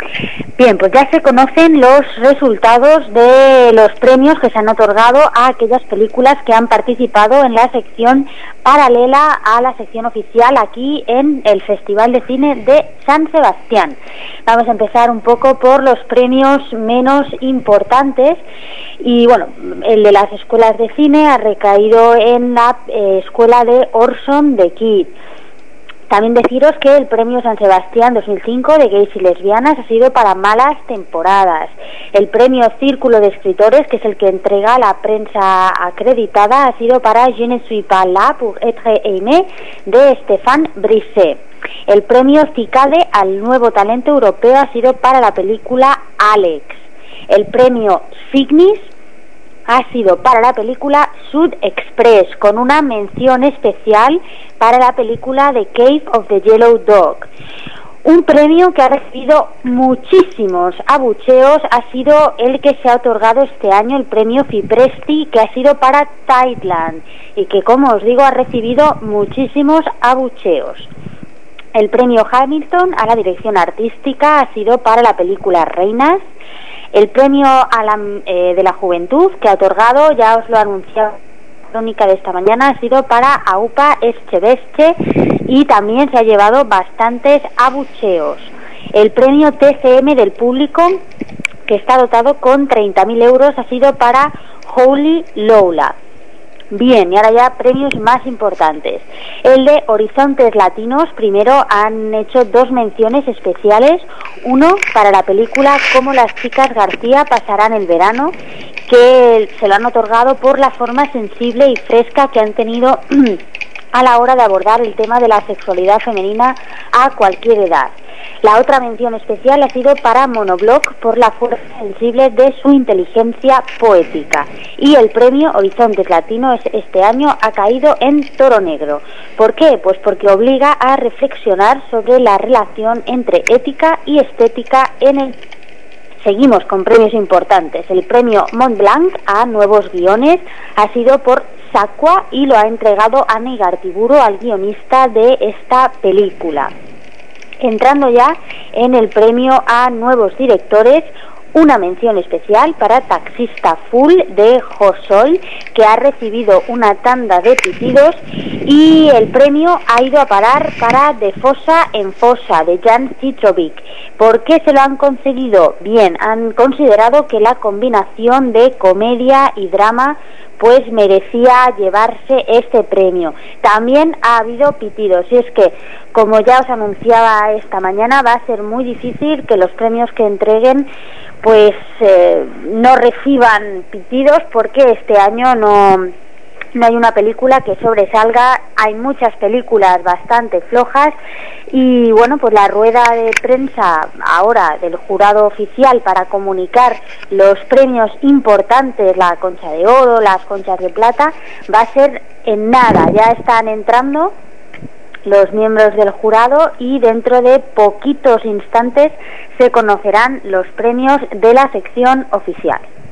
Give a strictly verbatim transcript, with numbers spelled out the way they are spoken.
Bien, pues ya se conocen los resultados de los premios que se han otorgado a aquellas películas que han participado en la sección paralela a la sección oficial aquí en el Festival de Cine de San Sebastián. Vamos a empezar un poco por los premios menos importantes y bueno, el de las escuelas de cine ha recaído en la eh, escuela de Orson de Kid. También deciros que el premio San Sebastián dos mil cinco de gays y lesbianas ha sido para Malas temporadas. El premio Círculo de Escritores, que es el que entrega la prensa acreditada, ha sido para Je ne suis pas là pour être aimé de Stéphane Brisset. El premio Cicade al nuevo talento europeo ha sido para la película Alex. El premio Cygnis ha sido para la película Sud Express, con una mención especial para la película The Cave of the Yellow Dog. Un premio que ha recibido muchísimos abucheos ha sido el que se ha otorgado este año, el premio Fipresti, que ha sido para Thailand y que, como os digo, ha recibido muchísimos abucheos. El premio Hamilton a la dirección artística ha sido para la película Reinas. El premio a la, eh, de la juventud que ha otorgado, ya os lo ha anunciado la crónica de esta mañana, ha sido para Aupa Escheveche y también se ha llevado bastantes abucheos. El premio T C M del público, que está dotado con treinta mil euros, ha sido para Holy Lola. Bien, y ahora ya premios más importantes. El de Horizontes Latinos, primero han hecho dos menciones especiales, uno para la película Cómo las chicas García pasarán el verano, que se lo han otorgado por la forma sensible y fresca que han tenido a la hora de abordar el tema de la sexualidad femenina a cualquier edad. La otra mención especial ha sido para Monobloc por la fuerza sensible de su inteligencia poética. Y el premio Horizontes Latinos este año ha caído en Toro Negro. ¿Por qué? Pues porque obliga a reflexionar sobre la relación entre ética y estética en el... Seguimos con premios importantes. El premio Montblanc a nuevos guiones ha sido por Sacua y lo ha entregado Ana Igartiburu, al guionista de esta película. Entrando ya en el premio a nuevos directores, una mención especial para Taxista Full de Josol, que ha recibido una tanda de pitidos, y el premio ha ido a parar para De Fosa en Fosa de Jan Citrovic. ¿Por qué se lo han conseguido? Bien, han considerado que la combinación de comedia y drama pues merecía llevarse este premio. También ha habido pitidos, y es que, como ya os anunciaba esta mañana, va a ser muy difícil que los premios que entreguen pues eh, no reciban pitidos, porque este año no, no hay una película que sobresalga. Hay muchas películas bastante flojas y bueno, pues la rueda de prensa ahora del jurado oficial para comunicar los premios importantes, la Concha de Oro, las Conchas de Plata, va a ser en nada. Ya están entrando los miembros del jurado y dentro de poquitos instantes se conocerán los premios de la sección oficial.